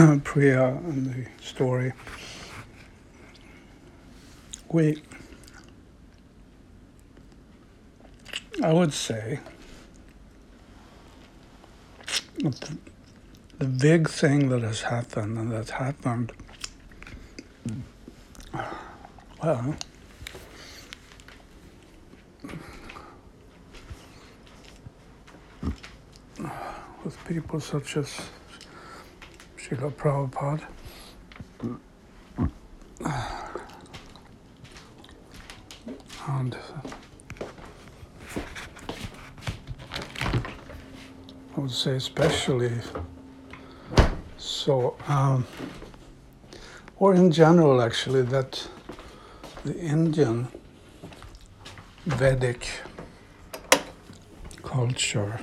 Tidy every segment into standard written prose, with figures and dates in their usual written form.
Priya and the story, I would say that the big thing that has happened, and that happened, well, with people such as Srila Prabhupada, and I would say especially so, or in general actually, that the Indian Vedic culture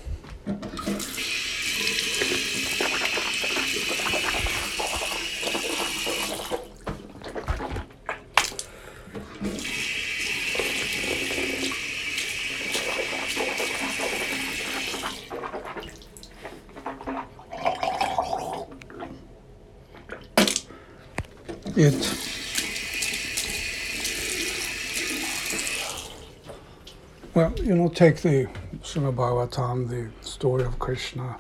take the Srimad Bhagavatam, the story of Krishna.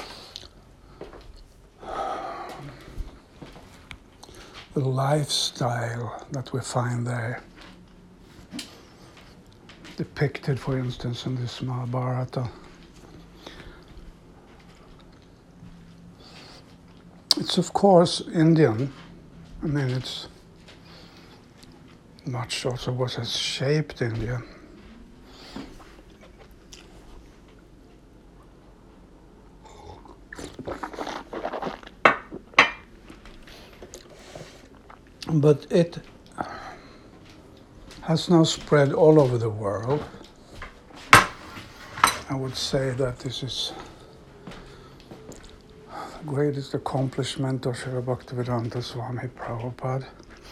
The lifestyle that we find there, depicted, for instance, in this Mahabharata. It's of course Indian. I mean, it's much also what has shaped India. But it has now spread all over the world. I would say that this is the greatest accomplishment of Srila Bhaktivedanta Swami Prabhupada.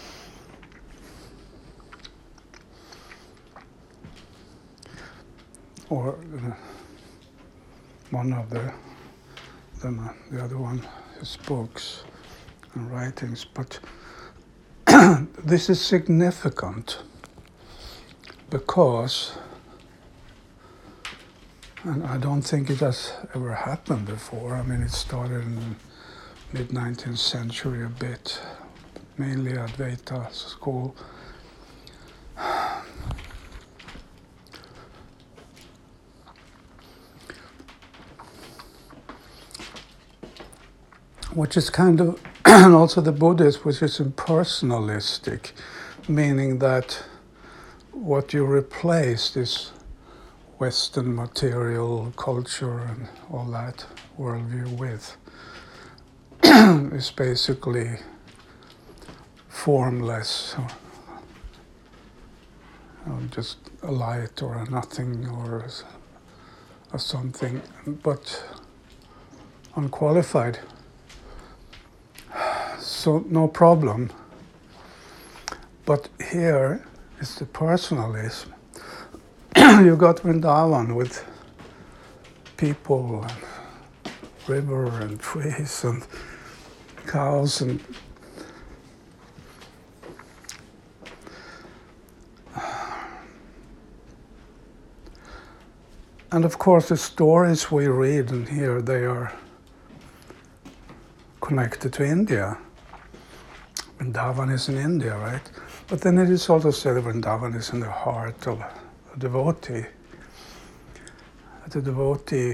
Or one of the other one, his books and writings. But this is significant because, and I don't think it has ever happened before. I mean, it started in mid-19th century a bit, mainly Advaita school. Which is kind of, and also the Buddhist, which is impersonalistic, meaning that what you replace this Western material culture and all that worldview with is basically formless, or just a light or a nothing or something, but unqualified. So no problem. But here is the personalism. You got Vrindavan with people and river and trees and cows and of course the stories we read and hear, they are connected to India. Vrindavan is in India, right? But then it is also said that Vrindavan is in the heart of a devotee. The devotee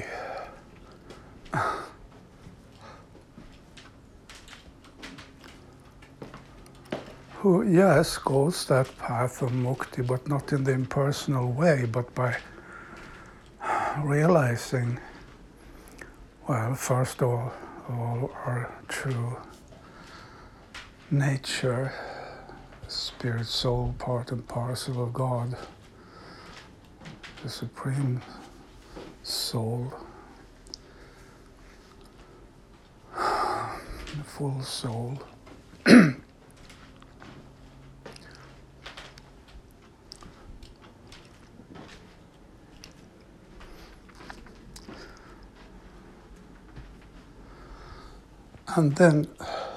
who, yes, goes that path of mukti, but not in the impersonal way, but by realizing, well, first of all our true nature, spirit, soul, part and parcel of God, the supreme soul, the full soul. And then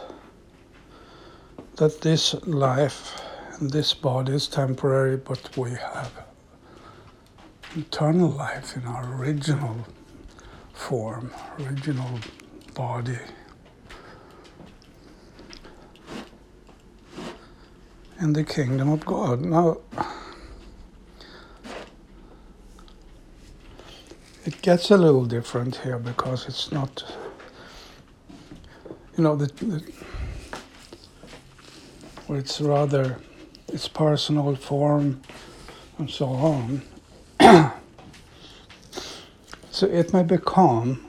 that this life and this body is temporary, but we have eternal life in our original form, original body. In the kingdom of God. Now, it gets a little different here because it's not, where it's rather, it's personal form and so on. So it may become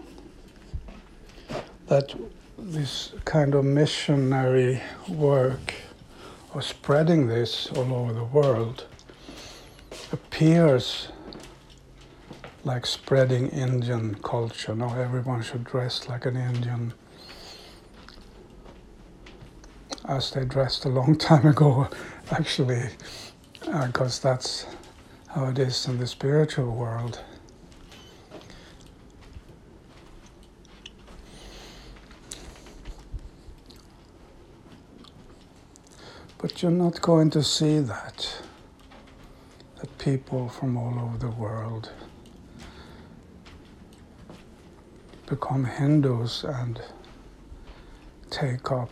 that this kind of missionary work of spreading this all over the world appears like spreading Indian culture. Now everyone should dress like an Indian, as they dressed a long time ago, actually, because that's how it is in the spiritual world. But you're not going to see that people from all over the world become Hindus and take up,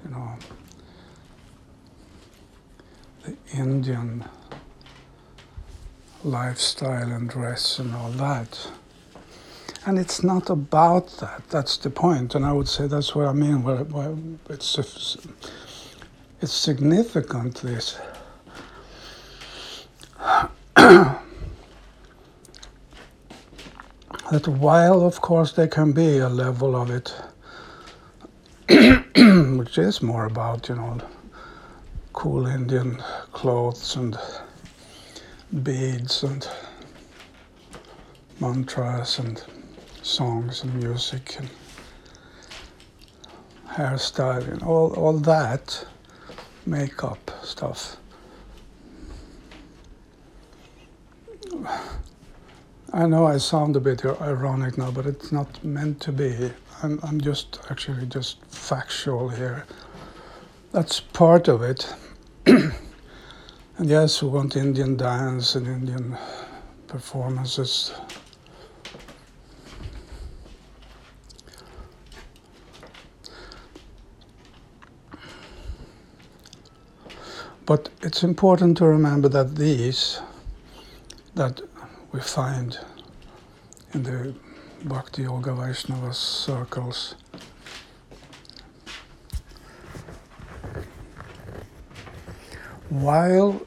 the Indian lifestyle and dress and all that. And it's not about that. That's the point. And I would say that's what I mean. Well, it's significant, this. That while, of course, there can be a level of it which is more about, cool Indian clothes and beads and mantras and songs and music and hairstyle and all that makeup stuff. I know I sound a bit ironic now, but it's not meant to be. I'm just factual here. That's part of it. And yes, we want Indian dance and Indian performances. But it's important to remember that that we find in the Bhakti Yoga Vaishnava circles, while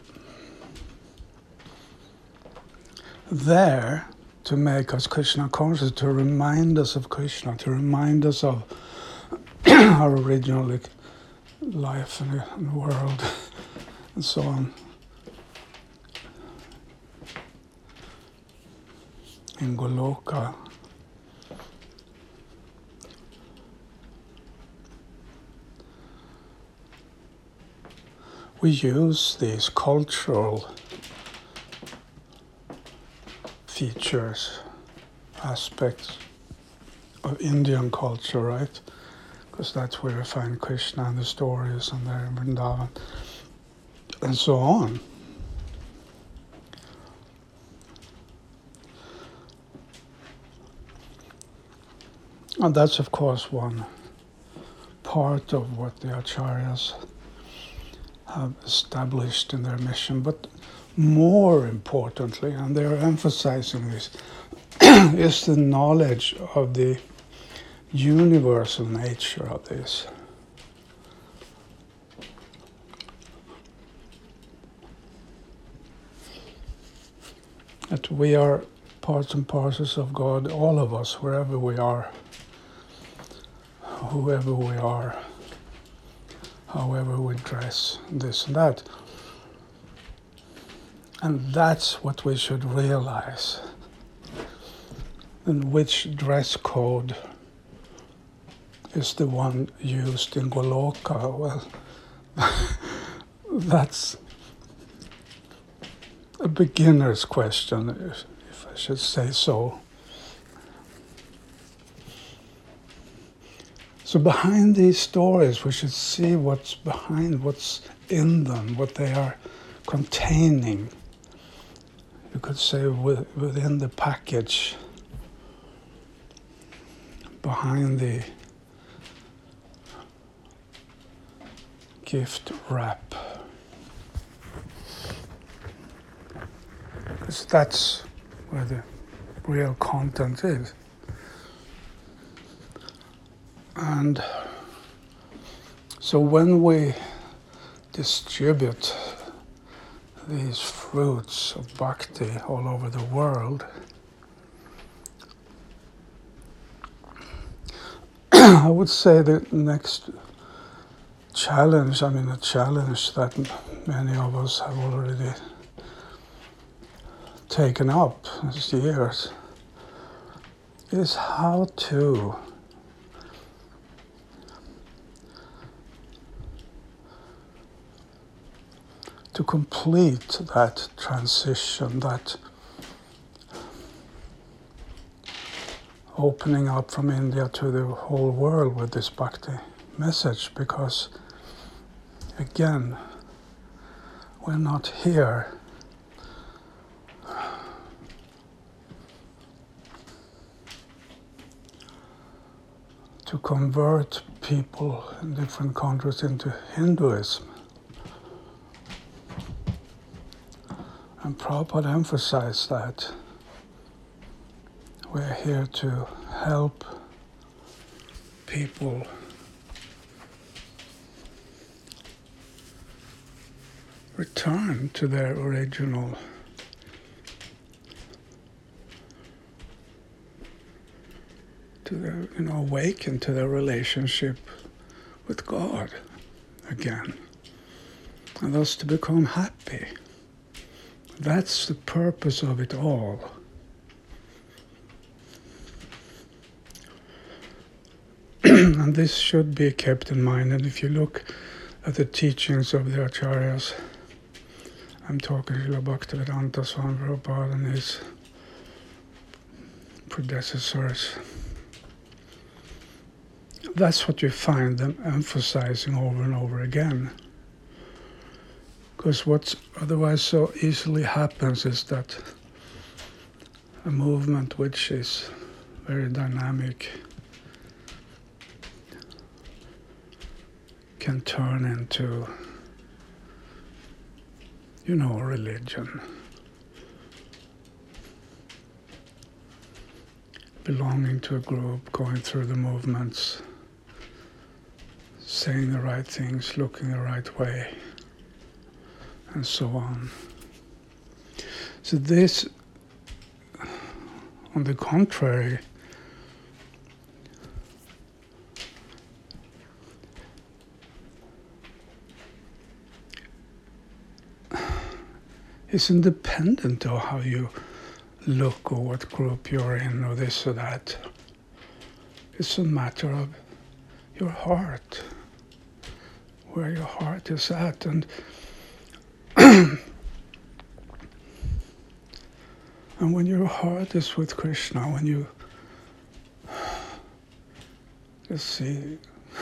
there to make us Krishna conscious, to remind us of Krishna, to remind us of our original life in the world, and so on. In Goloka, we use these cultural features, aspects of Indian culture, right? Because that's where we find Krishna and the stories and there in Vrindavan, and so on. And that's, of course, one part of what the Acharyas have established in their mission. But more importantly, and they're emphasizing this, is the knowledge of the universal nature of this. That we are parts and parcels of God, all of us, wherever we are, whoever we are, however we dress, this and that. And that's what we should realize. And which dress code is the one used in Goloka? Well, that's a beginner's question, if I should say so. So behind these stories, we should see what's behind, what's in them, what they are containing. You could say within the package, behind the gift wrap. Because that's where the real content is. And so when we distribute these fruits of bhakti all over the world, I would say the next challenge, a challenge that many of us have already taken up these years, is how to complete that transition, that opening up from India to the whole world with this bhakti message, because again, we're not here to convert people in different countries into Hinduism. And Prabhupada emphasized that we're here to help people return to their original awaken to their relationship with God again, and thus to become happy. That's the purpose of it all. And this should be kept in mind. And if you look at the teachings of the Acharyas, I'm talking Srila Bhaktivedanta Swami Prabhupada and his predecessors, that's what you find them emphasizing over and over again. Because what otherwise so easily happens is that a movement which is very dynamic can turn into, a religion. Belonging to a group, going through the movements, saying the right things, looking the right way, and so on. So this, on the contrary, is independent of how you look or what group you're in or this or that. It's a matter of your heart, where your heart is at. And and when your heart is with Krishna, when you just see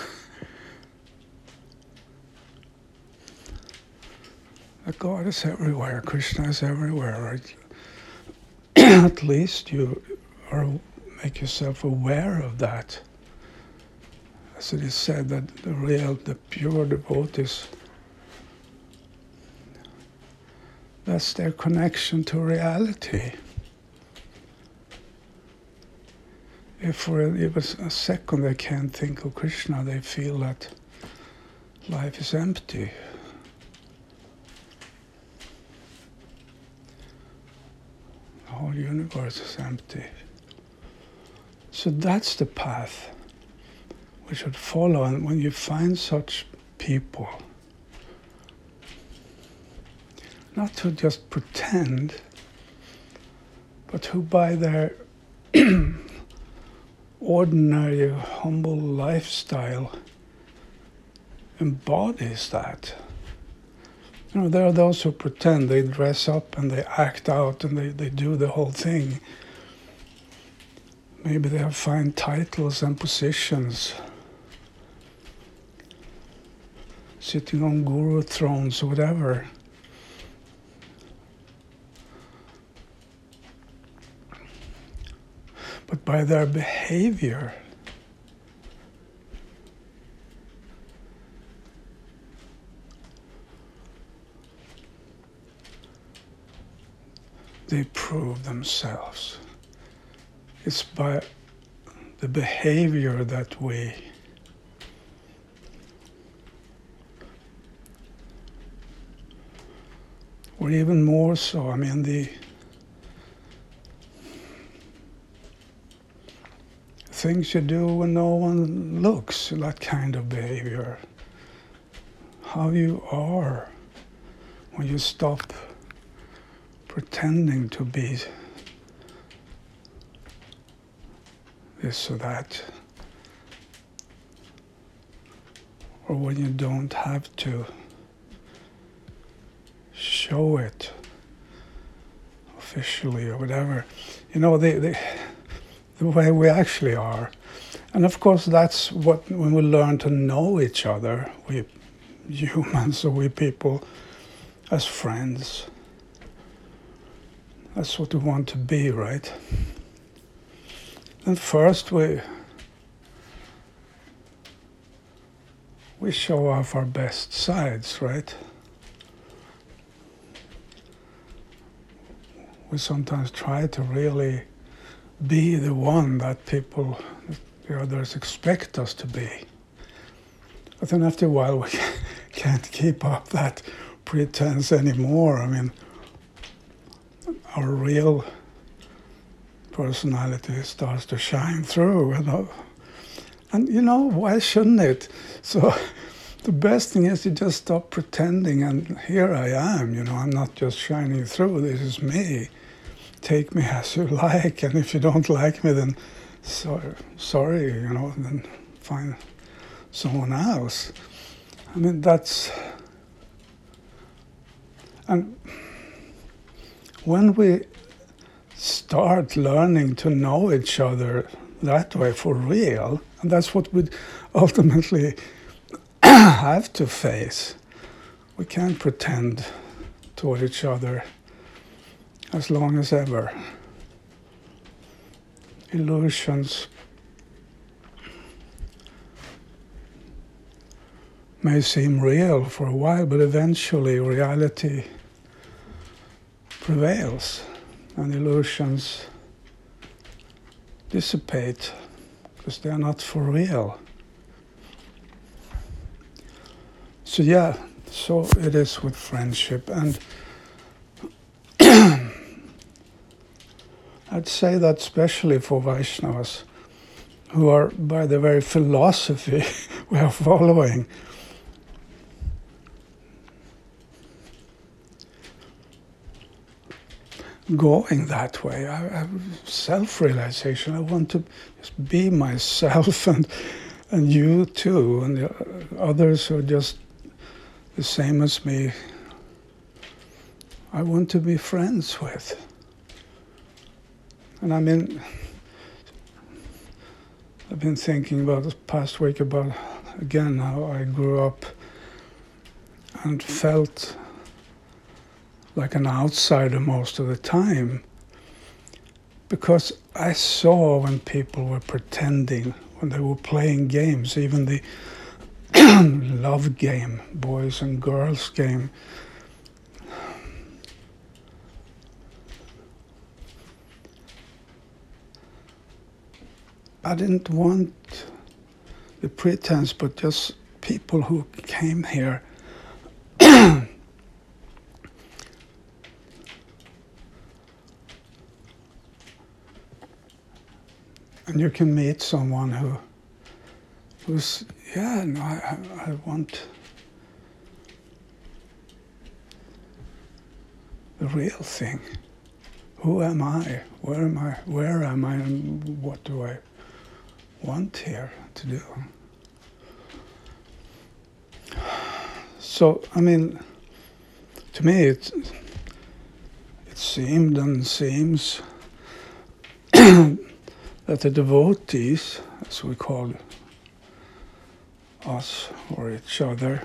that God is everywhere, Krishna is everywhere, right? At least you make yourself aware of that. As it is said that the pure devotees, that's their connection to reality. If for even a second they can't think of Krishna, they feel that life is empty. The whole universe is empty. So that's the path we should follow. And when you find such people, not to just pretend, but who by their ordinary, humble lifestyle embodies that. There are those who pretend, they dress up and they act out and they do the whole thing. Maybe they have fine titles and positions, sitting on guru thrones or whatever. But by their behavior, they prove themselves. It's by the behavior that we or even more so, I mean, the things you do when no one looks, that kind of behavior. How you are when you stop pretending to be this or that. Or when you don't have to show it officially or whatever. You know, the way we actually are. And of course that's what, when we learn to know each other, we humans or we people as friends, that's what we want to be, right? And first we show off our best sides, right? We sometimes try to really be the one that people, the others expect us to be. But then after a while we can't keep up that pretense anymore. I mean, our real personality starts to shine through, you know? And you know, why shouldn't it? So the best thing is to just stop pretending, and here I am, you know, I'm not just shining through, this is me. Take me as you like, and if you don't like me, then sorry, you know, then find someone else. I mean, that's... And when we start learning to know each other that way for real, and that's what we ultimately have to face. We can't pretend toward each other as long as ever. Illusions may seem real for a while, but eventually reality prevails and illusions dissipate because they are not for real. So yeah, so it is with friendship, and I'd say that especially for Vaishnavas, who are by the very philosophy we are following, going that way. I have self-realization. I want to just be myself, and you too, and the others who are just the same as me, I want to be friends with. And I mean, I've been thinking about this past week about, again, how I grew up and felt like an outsider most of the time, because I saw when people were pretending, when they were playing games, even the love game, boys and girls game. I didn't want the pretense, but just people who came here and you can meet someone who's, yeah, no, I want the real thing. Who am I? Where am I? Where am I? And what do I want here to do? So, I mean, to me it seemed and seems that the devotees, as we call us or each other.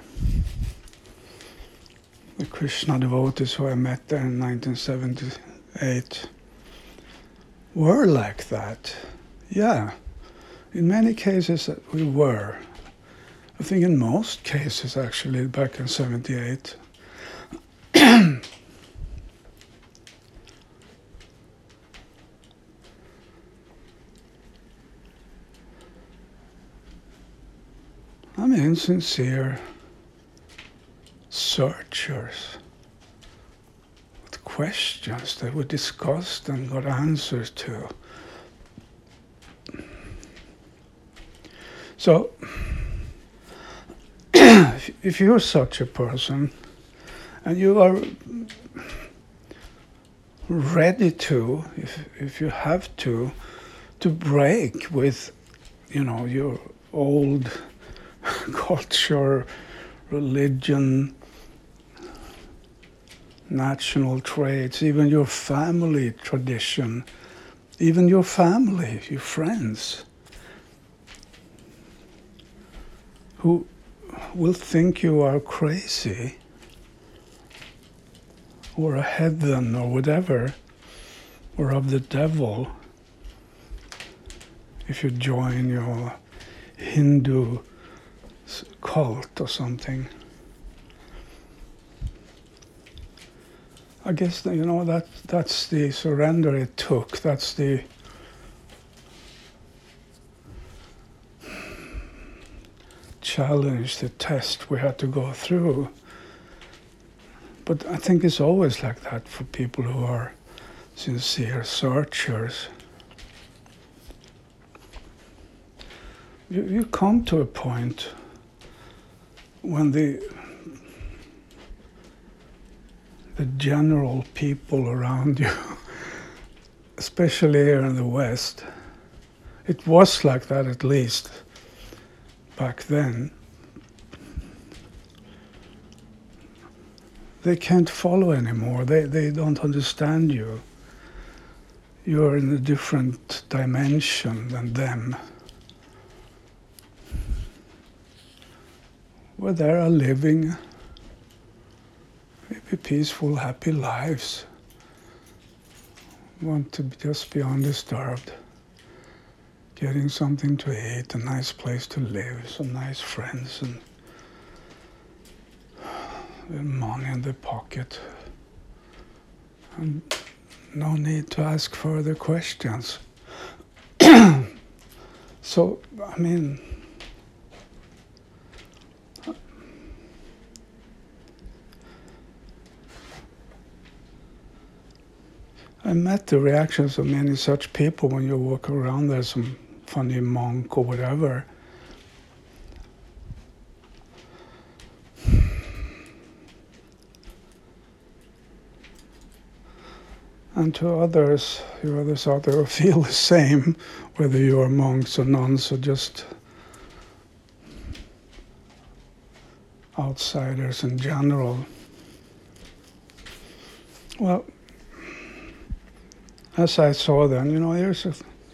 The Krishna devotees who I met there in 1978 were like that. Yeah, in many cases we were. I think in most cases actually back in 78. I mean, sincere searchers with questions that we discussed and got answers to. So, if you're such a person and you are ready to, if you have to break with, your old culture, religion, national traits, even your family tradition, even your family, your friends, who will think you are crazy or a heathen or whatever, or of the devil, if you join your Hindu cult or something. I guess that's the surrender it took. That's the challenge, the test we had to go through. But I think it's always like that for people who are sincere searchers. You come to a point when the general people around you, especially here in the West, it was like that at least back then, they can't follow anymore. They don't understand you. You're in a different dimension than them. Where they are living maybe peaceful, happy lives. Want to just be undisturbed. Getting something to eat, a nice place to live, some nice friends, and money in the pocket. And no need to ask further questions. So, I mean, I met the reactions of many such people when you walk around there, some funny monk or whatever. And to others, you others out there who feel the same, whether you are monks or nuns or just outsiders in general. Well, as I saw then, here's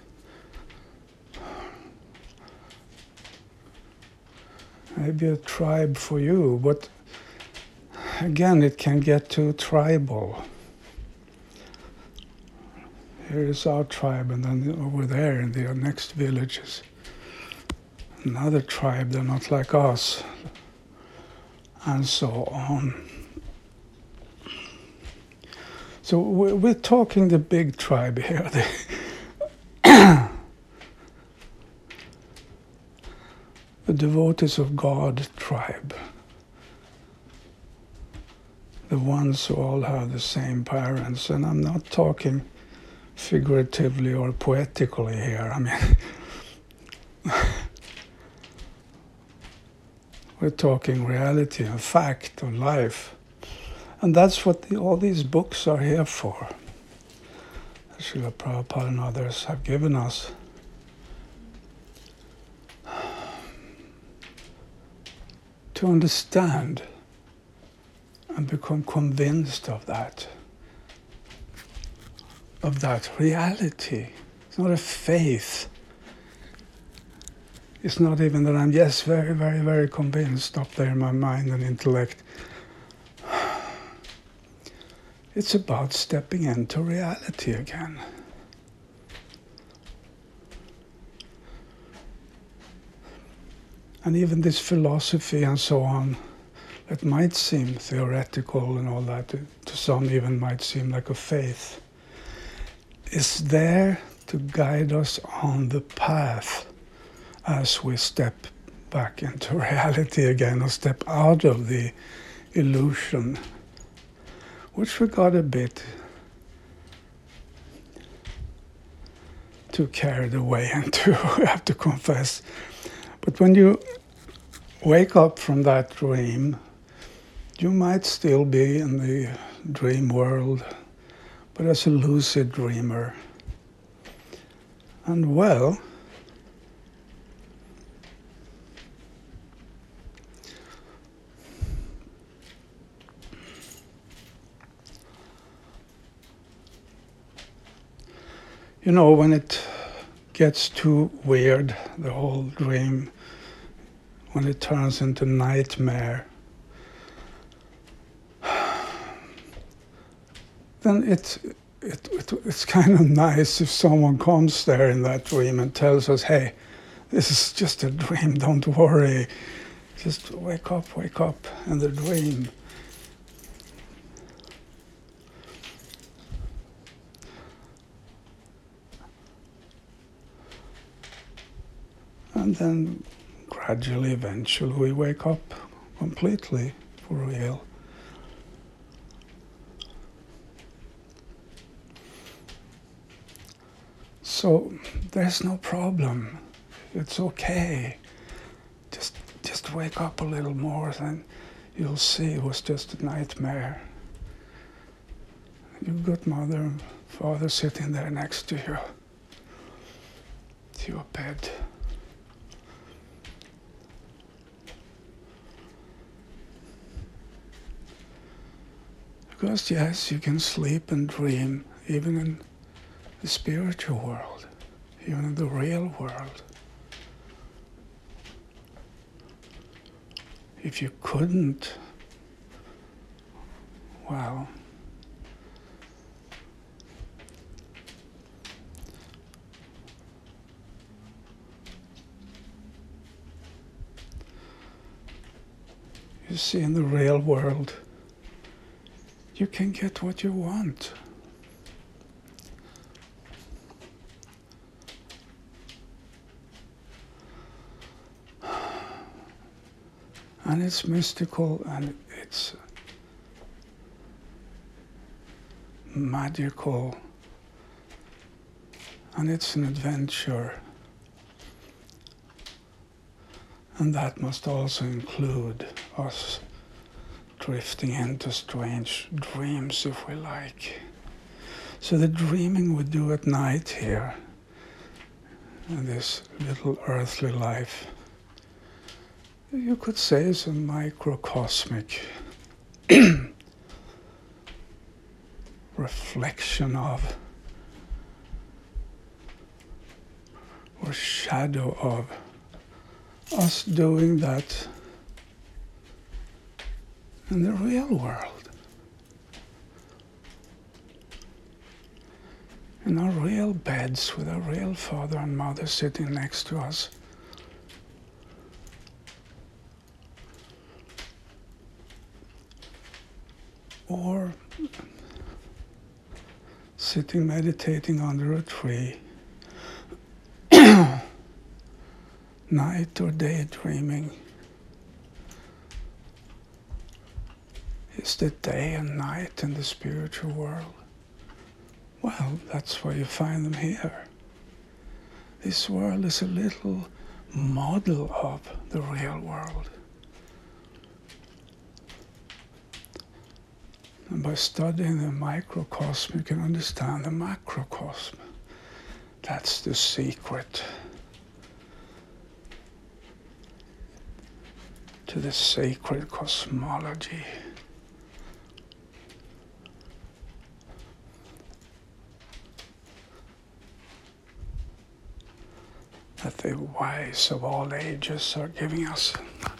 maybe a tribe for you, but again, it can get too tribal. Here is our tribe, and then over there in the next village is another tribe, they're not like us, and so on. So we're talking the big tribe here, the devotees of God tribe, the ones who all have the same parents. And I'm not talking figuratively or poetically here. I mean, we're talking reality and fact of life. And that's what all these books are here for. Srila Prabhupada and others have given us. To understand and become convinced of that reality. It's not a faith. It's not even that I'm, yes, very, very, very convinced up there in my mind and intellect. It's about stepping into reality again. And even this philosophy and so on, that might seem theoretical and all that, to some even might seem like a faith, is there to guide us on the path as we step back into reality again, or step out of the illusion, which we got a bit too carried away into, I have to confess. But when you wake up from that dream, you might still be in the dream world, but as a lucid dreamer. And well, you know, when it gets too weird, the whole dream, when it turns into nightmare, then it's kind of nice if someone comes there in that dream and tells us, hey, this is just a dream, don't worry. Just wake up in the dream. And then gradually, eventually, we wake up completely, for real. So there's no problem. It's okay. Just wake up a little more, then you'll see it was just a nightmare. You've got mother and father sitting there next to you, to your bed. Because yes, you can sleep and dream even in the spiritual world, even in the real world. If you couldn't, well, you see, in the real world, you can get what you want. And it's mystical and it's magical and it's an adventure. And that must also include us drifting into strange dreams, if we like. So the dreaming we do at night here, in this little earthly life, you could say is a microcosmic reflection of, or shadow of, us doing that in the real world. In our real beds with our real father and mother sitting next to us. Or sitting meditating under a tree, night or daydreaming. Is there day and night in the spiritual world? Well, that's where you find them here. This world is a little model of the real world. And by studying the microcosm, you can understand the macrocosm. That's the secret to the sacred cosmology. That the wise of all ages are giving us.